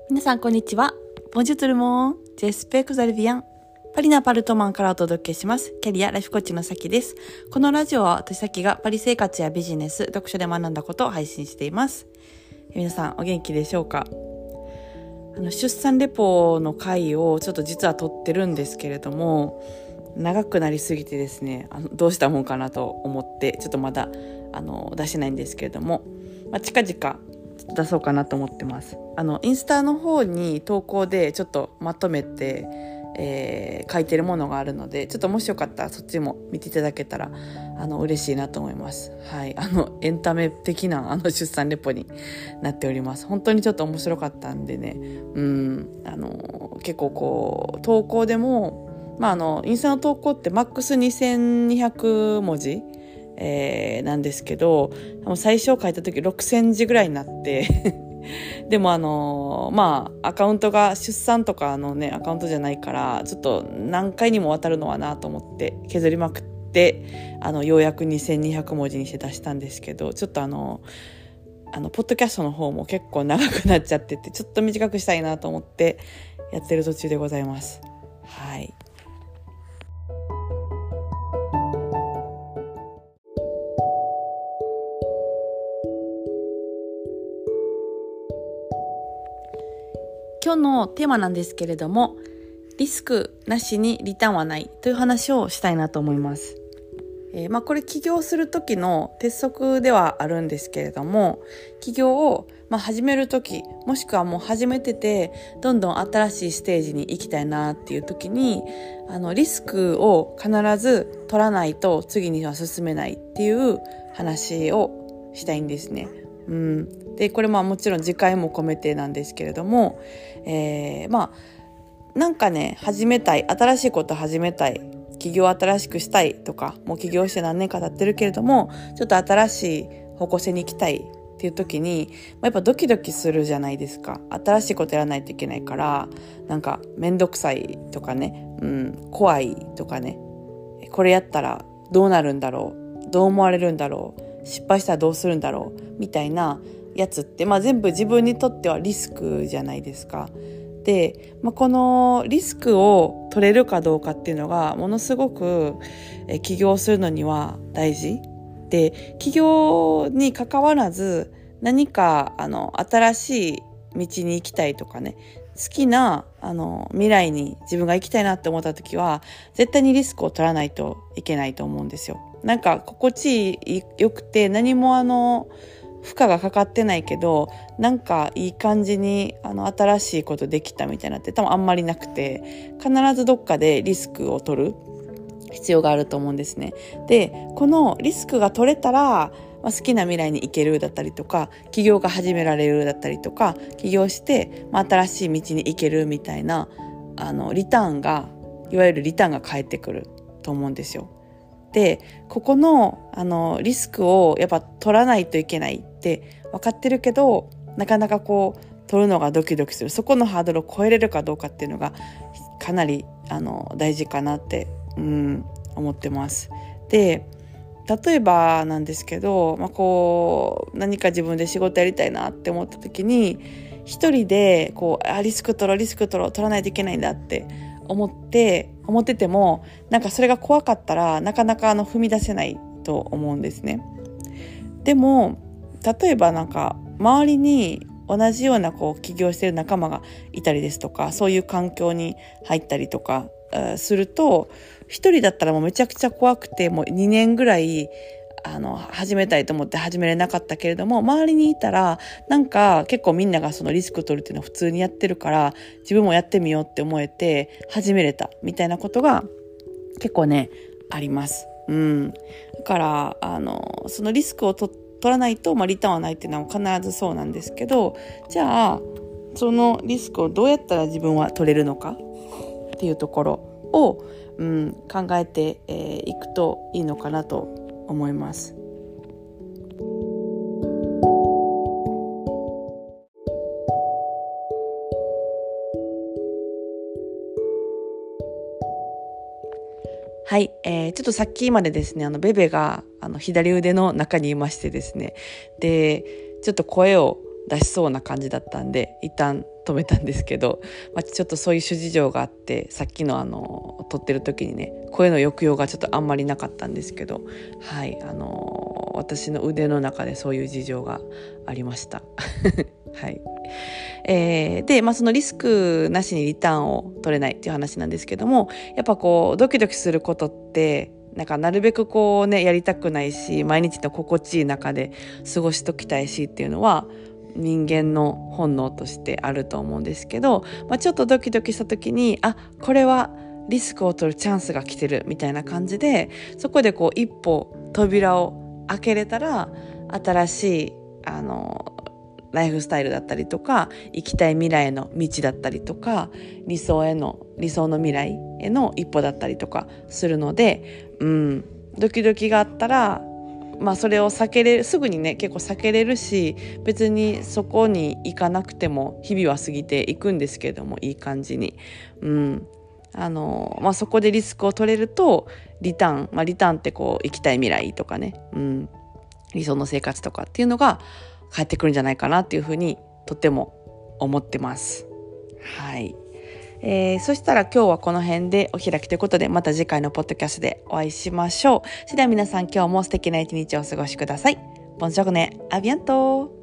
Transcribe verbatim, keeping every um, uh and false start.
皆さんこんにちは。Bonjour tout le monde. J'espère que vous allez bien. パリのアパルトマンからお届けします。キャリアライフコーチのさきです。このラジオは私さきがパリ生活やビジネス、読書で学んだことを配信しています。皆さんお元気でしょうか？あの出産レポの回をちょっと実は撮ってるんですけれども、長くなりすぎてですね、あのどうしたもんかなと思ってちょっとまだあの出してないんですけれども、まあ、近々出そうかなと思ってます。あのインスタの方に投稿でちょっとまとめて、えー、書いてるものがあるので、ちょっともしよかったらそっちも見ていただけたらあの嬉しいなと思います。はい、あのエンタメ的なあの出産レポになっております。本当にちょっと面白かったんでね、うんあの結構こう投稿でも、まあ、あのインスタの投稿ってマックスにせんにひゃくもじえー、なんですけど、最初書いた時ろくせんじぐらいになってでもあのー、まあアカウントが出産とかのねアカウントじゃないから、ちょっと何回にもわたるのはなと思って削りまくって、あのようやくにせんにひゃくもじにして出したんですけど、ちょっとあのあのポッドキャストの方も結構長くなっちゃってて、ちょっと短くしたいなと思ってやってる途中でございます。はい。今日のテーマなんですけれども、リスクなしにリターンはないという話をしたいなと思います。えー、まあこれ起業する時の鉄則ではあるんですけれども、起業をまあ始める時、もしくはもう始めててどんどん新しいステージに行きたいなっていう時に、あのリスクを必ず取らないと次には進めないっていう話をしたいんですね。うん、でこれまあもちろん次回も込めてなんですけれども、えー、まあなんかね始めたい、新しいこと始めたい、起業を新しくしたいとか、もう起業して何年か経ってるけれどもちょっと新しい方向性に行きたいっていう時に、やっぱドキドキするじゃないですか。新しいことやらないといけないから、なんかめんどくさいとかね、うん、怖いとかね、これやったらどうなるんだろう、どう思われるんだろう、失敗したらどうするんだろうみたいなやつって、まあ、全部自分にとってはリスクじゃないですか。で、まあ、このリスクを取れるかどうかっていうのがものすごくえ起業するのには大事で、起業に関わらず何かあの新しい道に行きたいとかね、好きなあの未来に自分が行きたいなって思った時は絶対にリスクを取らないといけないと思うんですよ。なんか心地よくて何もあの負荷がかかってないけど、なんかいい感じにあの新しいことできたみたいなって多分あんまりなくて、必ずどっかでリスクを取る必要があると思うんですね。で、このリスクが取れたら、まあ、好きな未来に行けるだったりとか、起業が始められるだったりとか、起業して、まあ、新しい道に行けるみたいなあのリターンが、いわゆるリターンが返ってくると思うんですよ。で、ここのあのリスクをやっぱ取らないといけないって分かってるけど、なかなかこう取るのがドキドキする、そこのハードルを超えれるかどうかっていうのがかなりあの大事かなって、うん、思ってます。で、例えばなんですけど、まあ、こう何か自分で仕事やりたいなって思った時に、一人でこうあリスク取ろうリスク取ろう取らないといけないんだって思って思ってても、なんかそれが怖かったらなかなかあの踏み出せないと思うんですね。でも例えばなんか周りに同じようなこう起業している仲間がいたりですとか、そういう環境に入ったりとかすると、一人だったらもうめちゃくちゃ怖くて、もうにねんぐらいあの始めたいと思って始めれなかったけれども、周りにいたらなんか結構みんながそのリスク取るっていうのを普通にやってるから、自分もやってみようって思えて始めれたみたいなことが結構ねあります。うん、だからあのそのリスクを取取らないと、まあ、リターンはないっていうのは必ずそうなんですけど、じゃあそのリスクをどうやったら自分は取れるのかっていうところを、うん、考えてい、えー、くといいのかなと思います。はい、えー、ちょっとさっきまでですね、あのベベがあの左腕の中にいましてですね、でちょっと声を出しそうな感じだったんで、一旦止めたんですけど、まあ、ちょっとそういう諸事情があってさっきのあの撮ってる時にね声の抑揚がちょっとあんまりなかったんですけど、はいあの私の腕の中でそういう事情がありましたはいえー、で、まあ、そのリスクなしにリターンを取れないっていう話なんですけども、やっぱこうドキドキすることってなんかなるべくこうねやりたくないし、毎日の心地いい中で過ごしときたいしっていうのは人間の本能としてあると思うんですけど、まあ、ちょっとドキドキした時にあこれはリスクを取るチャンスが来てるみたいな感じで、そこでこう一歩扉を開けれたら新しいあのライフスタイルだったりとか生きたい未来への道だったりとか理想への理想の未来への一歩だったりとかするので、うん、ドキドキがあったらまあそれを避けれるすぐにね結構避けれるし、別にそこに行かなくても日々は過ぎていくんですけれども、いい感じに、うんあのまあ、そこでリスクを取れるとリターン、まあ、リターンってこう生きたい未来とかね、うん、理想の生活とかっていうのが返ってくるんじゃないかなっていうふうにとっても思ってます。はい、えー、そしたら今日はこの辺でお開きということで、また次回のポッドキャストでお会いしましょう。それでは皆さん今日も素敵な一日をお過ごしください。ボンジョルネ、アビアント。